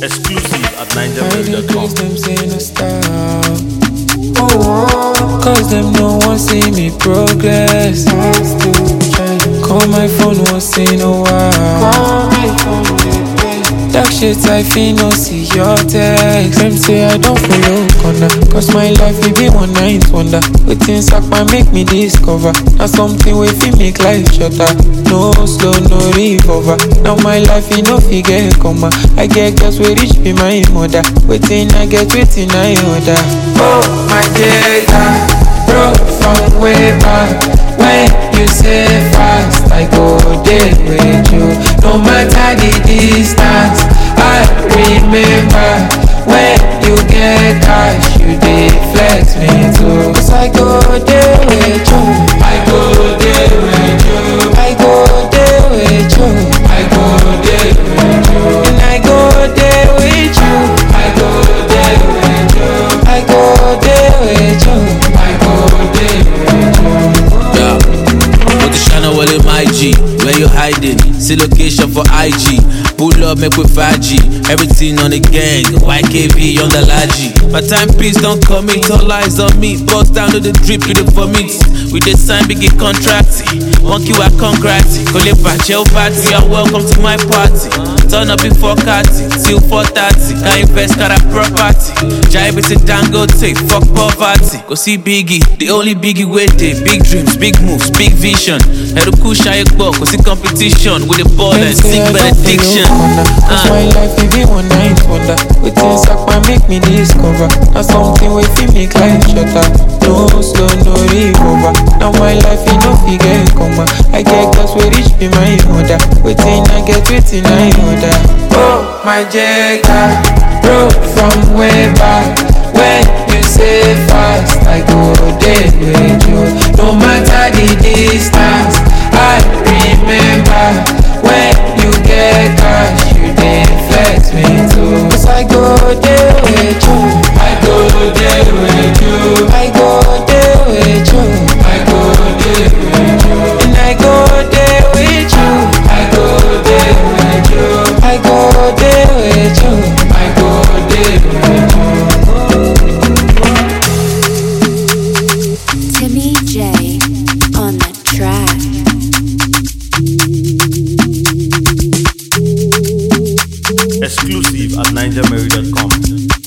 Exclusive at I dey NigerMail.com. praise them say no stop. Cause them no one see me progress. Call my phone once in a while. Dark shit I feel no see your text. Them say I don't follow corner. Cause my life will be one night wonder. Waiting sack man make me discover. Now something we feel make life shorter. No slow, no revolver. Now my life you no figure comma. I get girls we reach be my mother. Waiting I get waiting I order. Oh my data, broke from way back. When you say fast, I go there with you. No matter the distance, I remember. When you get cash, you dey flex me too. Cause I go there with you. I go there with you. I go there with you. I go there with you. And I go there with you. I go there with you. I go there with you. I go there with you. Yeah, put the channel well in my G. Where you hiding? See location for IG. Pull up, make with 5G. Everything on the gang. YKB on the Laji. My timepiece don't commit. All eyes on me. Bust down to the drip with the vomit. We did sign big contract. Monkey wa congrats. Kolepa jail party. You're welcome to my party. Turn up before Kati. Till 4:30. Can invest got a property. Jive it to Dangote. Fuck poverty. Go see Biggie. The only Biggie waiting. Big dreams, big moves, big vision. Herukusha Ekbo. Go see competition with the ball and sick benediction. Cause my life will be one night wonder. Waiting sack man make me discover. Now something we feel make life shorter. No slow, no revolver. Now my life you no figure comma. I get girls we reach be my mother. Waiting I get waiting I order. Oh my jagger, broke from way back. When you say fast, I go there with you. No matter the distance, I remember. When you get cash, you dey flex me too. Cause I go there with you. I go there with you. I go there with you. I go there with you. And I go there with you. I go there with you. I go there with you. I go there with you. Timmy J on the track. Exclusive at NigerMail.com.